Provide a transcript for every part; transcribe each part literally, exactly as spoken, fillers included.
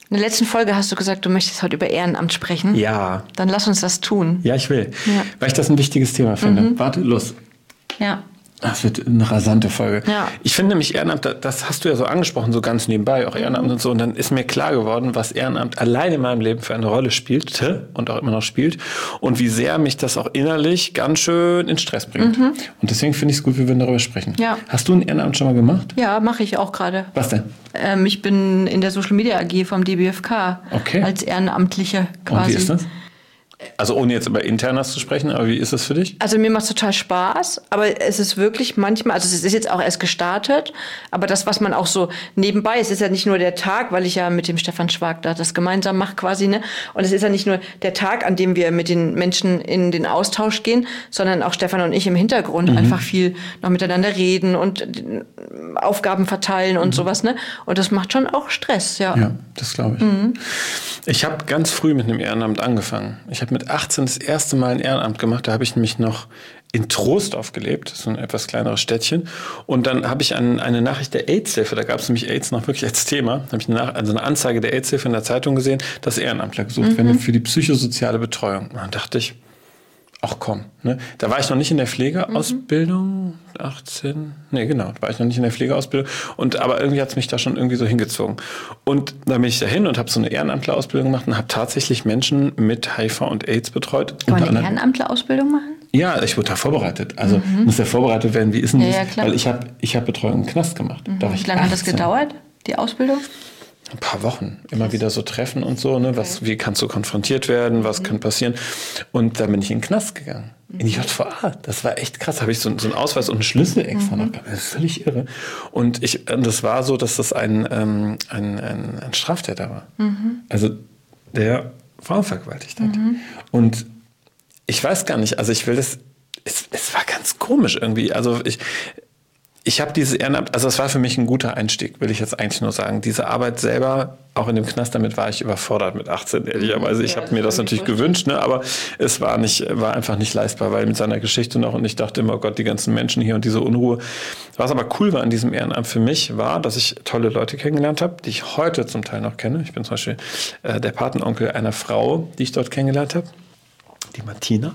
In der letzten Folge hast du gesagt, du möchtest heute über Ehrenamt sprechen. Ja. Dann lass uns das tun. Ja, ich will. Ja. Weil ich das ein wichtiges Thema finde. Mhm. Warte, los. Ja. Das wird eine rasante Folge. Ja. Ich finde nämlich Ehrenamt, das hast du ja so angesprochen, so ganz nebenbei, auch Ehrenamt Mhm. und so. Und dann ist mir klar geworden, was Ehrenamt allein in meinem Leben für eine Rolle spielte und auch immer noch spielt. Und wie sehr mich das auch innerlich ganz schön in Stress bringt. Mhm. Und deswegen finde ich es gut, wie wir darüber sprechen. Ja. Hast du ein Ehrenamt schon mal gemacht? Ja, mache ich auch gerade. Was denn? Ähm, ich bin in der Social Media A G vom D B F K Okay. als Ehrenamtliche quasi. Und wie ist das? Also ohne jetzt über Internas zu sprechen, aber wie ist das für dich? Also mir macht es total Spaß, aber es ist wirklich manchmal, also es ist jetzt auch erst gestartet, aber das, was man auch so nebenbei, es ist ja nicht nur der Tag, weil ich ja mit dem Stefan Schwag da das gemeinsam mache quasi, ne? Und es ist ja nicht nur der Tag, an dem wir mit den Menschen in den Austausch gehen, sondern auch Stefan und ich im Hintergrund mhm. einfach viel noch miteinander reden und Aufgaben verteilen und mhm. sowas, ne? Und das macht schon auch Stress, ja. Ja, das glaube ich. Mhm. Ich habe ganz früh mit einem Ehrenamt angefangen. Ich habe mit achtzehn das erste Mal ein Ehrenamt gemacht. Da habe ich nämlich noch in Troisdorf gelebt, so ein etwas kleineres Städtchen. Und dann habe ich ein, eine Nachricht der AIDS-Hilfe, da gab es nämlich AIDS noch wirklich als Thema, da habe ich eine, Nach- also eine Anzeige der AIDS-Hilfe in der Zeitung gesehen, dass Ehrenamtler gesucht mhm. werden für die psychosoziale Betreuung. Und dann dachte ich, ach komm, ne? Da war ich noch nicht in der Pflegeausbildung, achtzehn, nee genau, da war ich noch nicht in der Pflegeausbildung, und aber irgendwie hat es mich da schon irgendwie so hingezogen. Und dann bin ich dahin und habe so eine Ehrenamtlerausbildung gemacht und habe tatsächlich Menschen mit H I V und AIDS betreut. Kann man eine Ehrenamtlerausbildung machen? Ja, ich wurde da vorbereitet. Also mhm. muss ja vorbereitet werden, wie ist denn ja, das? Ja, klar. Weil ich habe ich hab Betreuung im Knast gemacht. Mhm. Da war ich Wie lange hat das gedauert, die Ausbildung? Ein paar Wochen. Immer wieder so Treffen und so. Ne? Was, wie kannst du konfrontiert werden? Was mhm. kann passieren? Und dann bin ich in den Knast gegangen. In die J V A. Das war echt krass. Da habe ich so, so einen Ausweis und einen Schlüssel extra mhm. noch gehabt. Das ist völlig irre. Und ich, das war so, dass das ein, ähm, ein, ein, ein Straftäter war. Mhm. Also der Frauen vergewaltigt hat. Mhm. Und ich weiß gar nicht, also ich will das, es, es war ganz komisch irgendwie. Also ich... Ich habe dieses Ehrenamt, also es war für mich ein guter Einstieg, will ich jetzt eigentlich nur sagen. Diese Arbeit selber, auch in dem Knast, damit war ich überfordert mit achtzehn, ehrlicherweise. Ich ja, habe mir das natürlich gewünscht, ne, aber es war nicht, war einfach nicht leistbar, weil mit seiner Geschichte noch, und ich dachte immer, oh Gott, die ganzen Menschen hier und diese Unruhe. Was aber cool war an diesem Ehrenamt für mich, war, dass ich tolle Leute kennengelernt habe, die ich heute zum Teil noch kenne. Ich bin zum Beispiel äh, der Patenonkel einer Frau, die ich dort kennengelernt habe. Die Martina,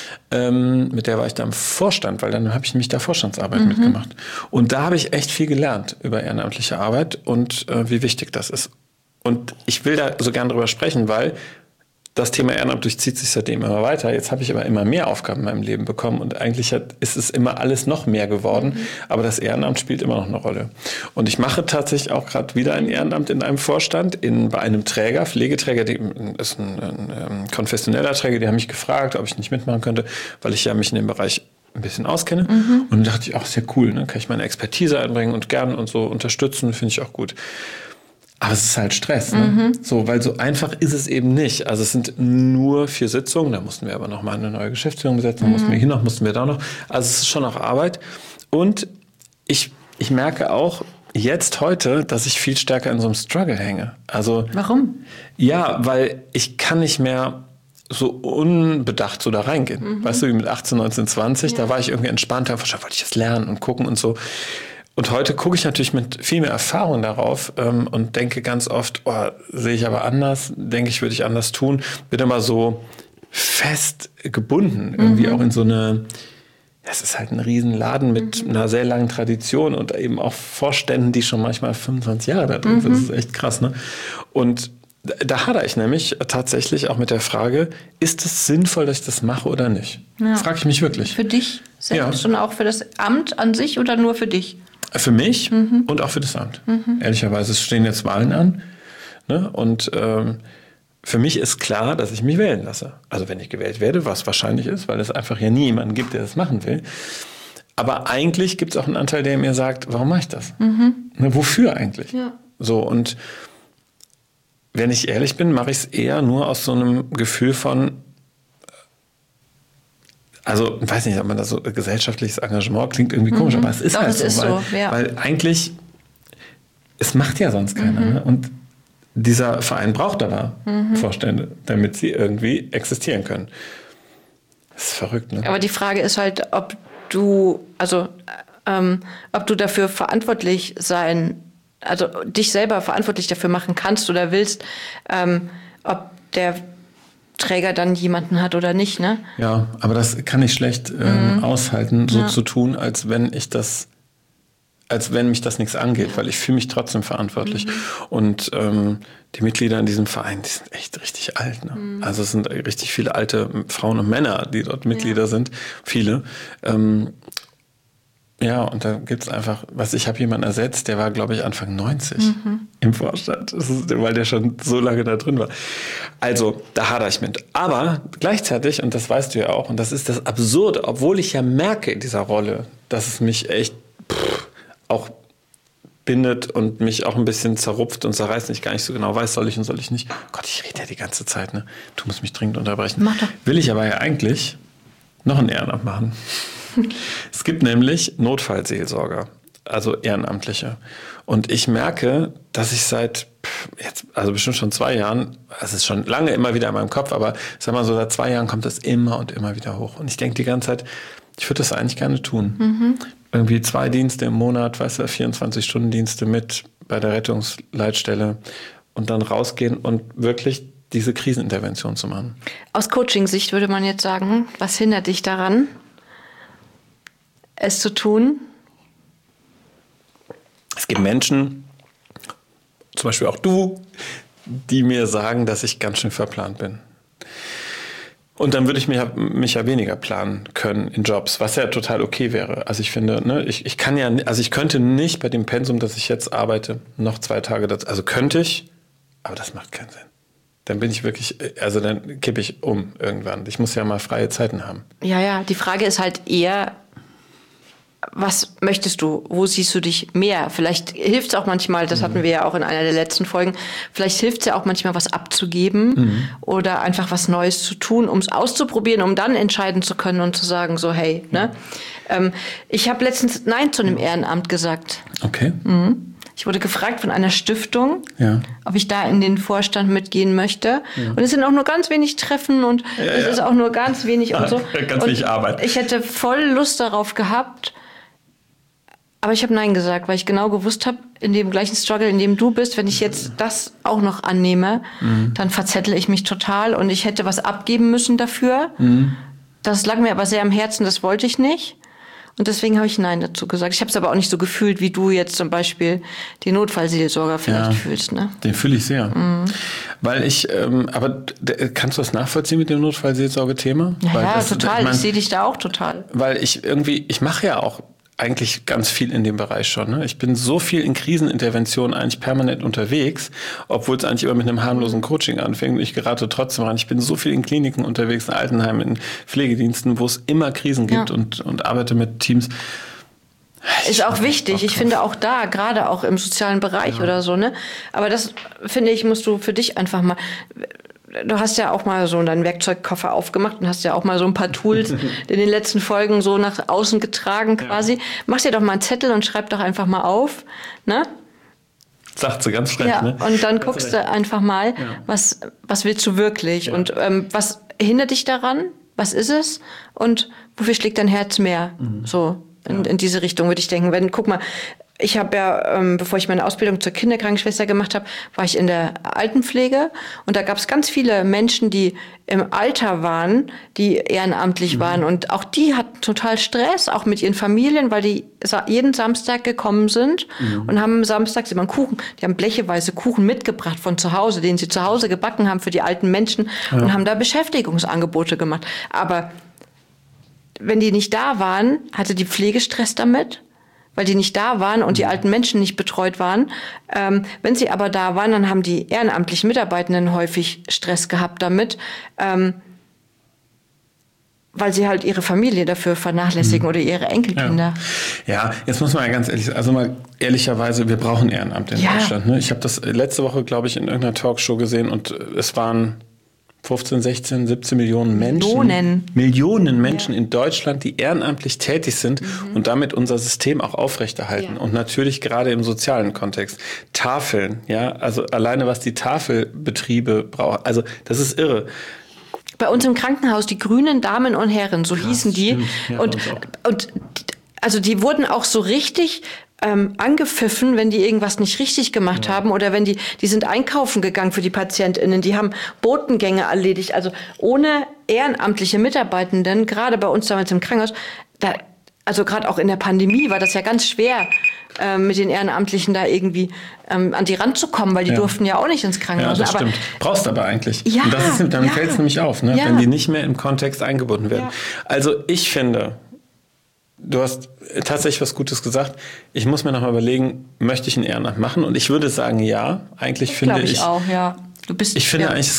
ähm, mit der war ich da im Vorstand, weil dann habe ich nämlich da Vorstandsarbeit mhm. mitgemacht. Und da habe ich echt viel gelernt über ehrenamtliche Arbeit und äh, wie wichtig das ist. Und ich will da so gern drüber sprechen, weil das Thema Ehrenamt durchzieht sich seitdem immer weiter. Jetzt habe ich aber immer mehr Aufgaben in meinem Leben bekommen und eigentlich hat, ist es immer alles noch mehr geworden. Mhm. Aber das Ehrenamt spielt immer noch eine Rolle. Und ich mache tatsächlich auch gerade wieder ein Ehrenamt in einem Vorstand, in, bei einem Träger, Pflegeträger, die ist ein, ein, ein konfessioneller Träger, die haben mich gefragt, ob ich nicht mitmachen könnte, weil ich ja mich in dem Bereich ein bisschen auskenne. Mhm. Und dann dachte ich, ach, sehr cool, ne? Kann ich meine Expertise einbringen und gern und so unterstützen, finde ich auch gut. Aber es ist halt Stress, ne? Mhm. So, weil so einfach ist es eben nicht. Also es sind nur vier Sitzungen, da mussten wir aber noch mal eine neue Geschäftsführung besetzen, da mhm. mussten wir hier noch, mussten wir da noch. Also es ist schon noch Arbeit. Und ich, ich merke auch jetzt heute, dass ich viel stärker in so einem Struggle hänge. Also, warum? Ja, weil ich kann nicht mehr so unbedacht so da reingehen. Mhm. Weißt du, wie mit achtzehn, neunzehn, zwanzig, ja. Da war ich irgendwie entspannter, wahrscheinlich wollte ich das lernen und gucken und so. Und heute gucke ich natürlich mit viel mehr Erfahrung darauf ähm, und denke ganz oft, oh, sehe ich aber anders, denke ich, würde ich anders tun. Bin immer so fest gebunden, irgendwie mhm. auch in so eine, es ist halt ein Riesenladen mit mhm. einer sehr langen Tradition und eben auch Vorständen, die schon manchmal fünfundzwanzig Jahre da drin sind. Mhm. Das ist echt krass, ne? Und da hadere ich nämlich tatsächlich auch mit der Frage, ist es sinnvoll, dass ich das mache oder nicht? Ja. Frage ich mich wirklich. Für dich selbst ja. und auch für das Amt an sich oder nur für dich? Für mich mhm. und auch für das Amt. Mhm. Ehrlicherweise, es stehen jetzt Wahlen an. Ne? Und ähm, für mich ist klar, dass ich mich wählen lasse. Also wenn ich gewählt werde, was wahrscheinlich ist, weil es einfach ja nie jemanden gibt, der das machen will. Aber eigentlich gibt es auch einen Anteil, der mir sagt, warum mache ich das? Mhm. Ne, wofür eigentlich? Ja. So, und wenn ich ehrlich bin, mache ich es eher nur aus so einem Gefühl von, also ich weiß nicht, ob man das so gesellschaftliches Engagement klingt irgendwie komisch, mhm. aber es ist Doch, halt es so, ist weil, so ja. weil eigentlich, es macht ja sonst keiner. Mhm. Ne? Und dieser Verein braucht aber mhm. Vorstände, damit sie irgendwie existieren können. Das ist verrückt, ne? Aber die Frage ist halt, ob du, also ähm, ob du dafür verantwortlich sein also dich selber verantwortlich dafür machen kannst oder willst, ähm, ob der Träger dann jemanden hat oder nicht, ne? Ja, aber das kann ich schlecht ähm, mhm. aushalten, so ja. zu tun, als wenn ich das, als wenn mich das nichts angeht, ja. weil ich fühle mich trotzdem verantwortlich. Mhm. Und ähm, die Mitglieder in diesem Verein, die sind echt richtig alt. Ne? Mhm. Also es sind richtig viele alte Frauen und Männer, die dort Mitglieder ja. sind, viele. Ähm, Ja, und da gibt's einfach, was ich habe jemanden ersetzt, der war, glaube ich, Anfang neunzig mhm. im Vorstand, das ist, weil der schon so lange da drin war. Also, da hadere ich mit. Aber gleichzeitig, und das weißt du ja auch, und das ist das Absurde, obwohl ich ja merke in dieser Rolle, dass es mich echt pff, auch bindet und mich auch ein bisschen zerrupft und zerreißt und ich gar nicht so genau weiß, soll ich und soll ich nicht. Gott, ich rede ja die ganze Zeit, ne? Du musst mich dringend unterbrechen. Mach doch. Will ich aber ja eigentlich noch ein Ehrenamt machen. Es gibt nämlich Notfallseelsorger, also Ehrenamtliche. Und ich merke, dass ich seit jetzt, also bestimmt schon zwei Jahren, es ist schon lange immer wieder in meinem Kopf, aber sag mal so, seit zwei Jahren kommt das immer und immer wieder hoch. Und ich denke die ganze Zeit, ich würde das eigentlich gerne tun. Mhm. Irgendwie zwei Dienste im Monat, weißt du, vierundzwanzig-Stunden-Dienste mit bei der Rettungsleitstelle und dann rausgehen und wirklich diese Krisenintervention zu machen. Aus Coaching-Sicht würde man jetzt sagen, was hindert dich daran, es zu tun? Es gibt Menschen, zum Beispiel auch du, die mir sagen, dass ich ganz schön verplant bin. Und dann würde ich mich ja, mich ja weniger planen können in Jobs, was ja total okay wäre. Also ich finde, ne, ich, ich kann ja, also ich könnte nicht bei dem Pensum, das ich jetzt arbeite, noch zwei Tage dazu, also könnte ich, aber das macht keinen Sinn. Dann bin ich wirklich, also dann kippe ich um irgendwann. Ich muss ja mal freie Zeiten haben. Ja, ja, die Frage ist halt eher, was möchtest du? Wo siehst du dich mehr? Vielleicht hilft es auch manchmal, das mhm. hatten wir ja auch in einer der letzten Folgen, vielleicht hilft es ja auch manchmal, was abzugeben mhm. oder einfach was Neues zu tun, um es auszuprobieren, um dann entscheiden zu können und zu sagen, so hey, ne? Mhm. Ähm, ich habe letztens Nein zu einem Ehrenamt gesagt. Okay. Mhm. Ich wurde gefragt von einer Stiftung, ja. ob ich da in den Vorstand mitgehen möchte. Ja. Und es sind auch nur ganz wenig Treffen und ja, es ja. ist auch nur ganz wenig und so. Ganz wenig Arbeit. Ich hätte voll Lust darauf gehabt, aber ich habe Nein gesagt, weil ich genau gewusst habe, in dem gleichen Struggle, in dem du bist, wenn ich jetzt das auch noch annehme, mhm. dann verzettle ich mich total und ich hätte was abgeben müssen dafür. Mhm. Das lag mir aber sehr am Herzen, das wollte ich nicht. Und deswegen habe ich Nein dazu gesagt. Ich habe es aber auch nicht so gefühlt, wie du jetzt zum Beispiel die Notfallseelsorger vielleicht ja, fühlst. Ne? Den fühle ich sehr. Mhm. Weil ich, ähm, aber kannst du das nachvollziehen mit dem Notfallseelsorge-Thema? Ja, weil ja das, total. Ich, mein, ich sehe dich da auch total. Weil ich irgendwie, ich mache ja auch eigentlich ganz viel in dem Bereich schon. Ne? Ich bin so viel in Kriseninterventionen eigentlich permanent unterwegs, obwohl es eigentlich immer mit einem harmlosen Coaching anfängt. Ich gerate trotzdem rein. Ich bin so viel in Kliniken unterwegs, in Altenheimen, in Pflegediensten, wo es immer Krisen gibt ja. und, und arbeite mit Teams. Ich ist auch wichtig. Ich finde auch da, gerade auch im sozialen Bereich ja. oder so, ne? Aber das, finde ich, musst du für dich einfach mal... Du hast ja auch mal so deinen Werkzeugkoffer aufgemacht und hast ja auch mal so ein paar Tools in den letzten Folgen so nach außen getragen quasi. Ja. Mach dir doch mal einen Zettel und schreib doch einfach mal auf, ne? Sagt sie ganz frech, ja, ne? Und dann guckst du einfach mal, ja. was, was willst du wirklich? Ja. Und ähm, was hindert dich daran? Was ist es? Und wofür schlägt dein Herz mehr? Mhm. So, in, ja. in diese Richtung würde ich denken. Wenn, guck mal, ich habe ja, ähm, bevor ich meine Ausbildung zur Kinderkrankenschwester gemacht habe, war ich in der Altenpflege und da gab es ganz viele Menschen, die im Alter waren, die ehrenamtlich mhm. waren und auch die hatten total Stress, auch mit ihren Familien, weil die jeden Samstag gekommen sind mhm. und haben samstags immer einen Kuchen, die haben blecheweise Kuchen mitgebracht von zu Hause, den sie zu Hause gebacken haben für die alten Menschen ja. und haben da Beschäftigungsangebote gemacht. Aber wenn die nicht da waren, hatte die Pflege Stress damit, weil die nicht da waren und die alten Menschen nicht betreut waren. Ähm, wenn sie aber da waren, dann haben die ehrenamtlichen Mitarbeitenden häufig Stress gehabt damit, ähm, weil sie halt ihre Familie dafür vernachlässigen mhm. oder ihre Enkelkinder. Ja. ja, jetzt muss man ja ganz ehrlich, also mal ehrlicherweise, wir brauchen Ehrenamt in ja. Deutschland. Ne? Ich habe das letzte Woche, glaube ich, in irgendeiner Talkshow gesehen und es waren fünfzehn, sechzehn, siebzehn Millionen Menschen, Millionen, Millionen Menschen ja. in Deutschland, die ehrenamtlich tätig sind mhm. und damit unser System auch aufrechterhalten. Ja. Und natürlich gerade im sozialen Kontext. Tafeln, ja, also alleine was die Tafelbetriebe brauchen, also das ist irre. Bei uns im Krankenhaus, die grünen Damen und Herren, so Krass, hießen die. Ja, und, und also die wurden auch so richtig ähm, angepfiffen, wenn die irgendwas nicht richtig gemacht ja. haben oder wenn die, die sind einkaufen gegangen für die PatientInnen, die haben Botengänge erledigt, also ohne ehrenamtliche Mitarbeitenden, gerade bei uns damals im Krankenhaus, da, also gerade auch in der Pandemie war das ja ganz schwer, äh, mit den Ehrenamtlichen da irgendwie ähm, an die Rand zu kommen, weil die ja. durften ja auch nicht ins Krankenhaus. Ja, das aber, stimmt. Brauchst aber eigentlich. Ja, und das ist, dann ja. fällt es nämlich auf, ne? Ja. wenn die nicht mehr im Kontext eingebunden werden. Ja. Also ich finde, du hast tatsächlich was Gutes gesagt. Ich muss mir noch mal überlegen, möchte ich ein Ehrenamt machen? Und ich würde sagen, ja. Eigentlich das finde ich, ich auch, ja. Du bist, ich finde ja. eigentlich,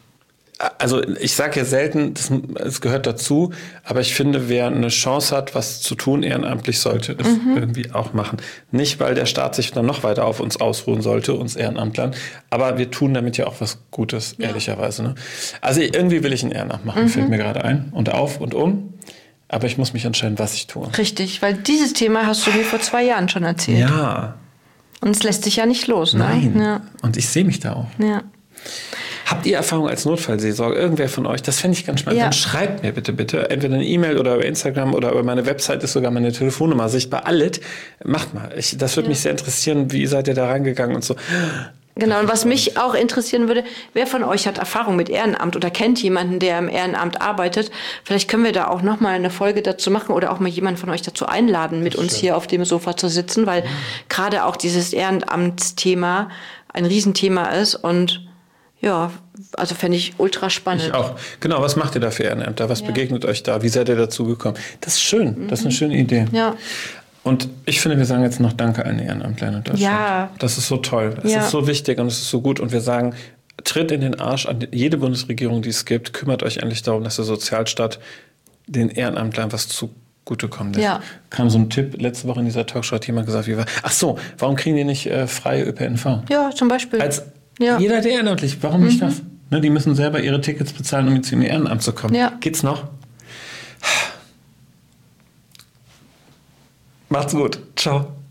also ich sage ja selten, das, das gehört dazu, aber ich finde, wer eine Chance hat, was zu tun ehrenamtlich, sollte es mhm. irgendwie auch machen. Nicht, weil der Staat sich dann noch weiter auf uns ausruhen sollte, uns Ehrenamtlern, aber wir tun damit ja auch was Gutes, ja. ehrlicherweise. Ne? Also irgendwie will ich ein Ehrenamt machen, mhm. fällt mir gerade ein und auf und um. Aber ich muss mich entscheiden, was ich tue. Richtig, weil dieses Thema hast du mir vor zwei Jahren schon erzählt. Ja. Und es lässt sich ja nicht los. Ne? Nein. Ja. Und ich sehe mich da auch. Ja. Habt ihr Erfahrung als Notfallseelsorger? Irgendwer von euch? Das fände ich ganz spannend. Ja. Dann schreibt mir bitte, bitte. Entweder eine E-Mail oder über Instagram oder über meine Website ist sogar meine Telefonnummer sichtbar. Alles. Macht mal. Ich, das würde ja. mich sehr interessieren. Wie seid ihr da reingegangen und so? Genau, und was mich auch interessieren würde, wer von euch hat Erfahrung mit Ehrenamt oder kennt jemanden, der im Ehrenamt arbeitet? Vielleicht können wir da auch noch mal eine Folge dazu machen oder auch mal jemanden von euch dazu einladen, mit uns hier auf dem Sofa zu sitzen, weil gerade auch dieses Ehrenamtsthema ein Riesenthema ist und ja, also fände ich ultra spannend. Ich auch. Genau, was macht ihr da für Ehrenämter? Was ja. begegnet euch da? Wie seid ihr dazu gekommen? Das ist schön, das ist eine schöne Idee. Ja. Und ich finde, wir sagen jetzt noch Danke an Ehrenamtlern in Deutschland. Ja. Das ist so toll. Es ja. ist so wichtig und es ist so gut. Und wir sagen, tritt in den Arsch an jede Bundesregierung, die es gibt. Kümmert euch endlich darum, dass der Sozialstaat den Ehrenamtlern was zugutekommt. Ja. Kam so ein Tipp, letzte Woche in dieser Talkshow hat jemand gesagt, wie war, ach so, warum kriegen die nicht äh, freie Ö P N V? Ja, zum Beispiel. Als ja. jeder, der ehrenamtlich, warum nicht mhm. das? Ne, die müssen selber ihre Tickets bezahlen, um jetzt in ihr Ehrenamt zu kommen. Ja. Geht's noch? Macht's gut. Ciao.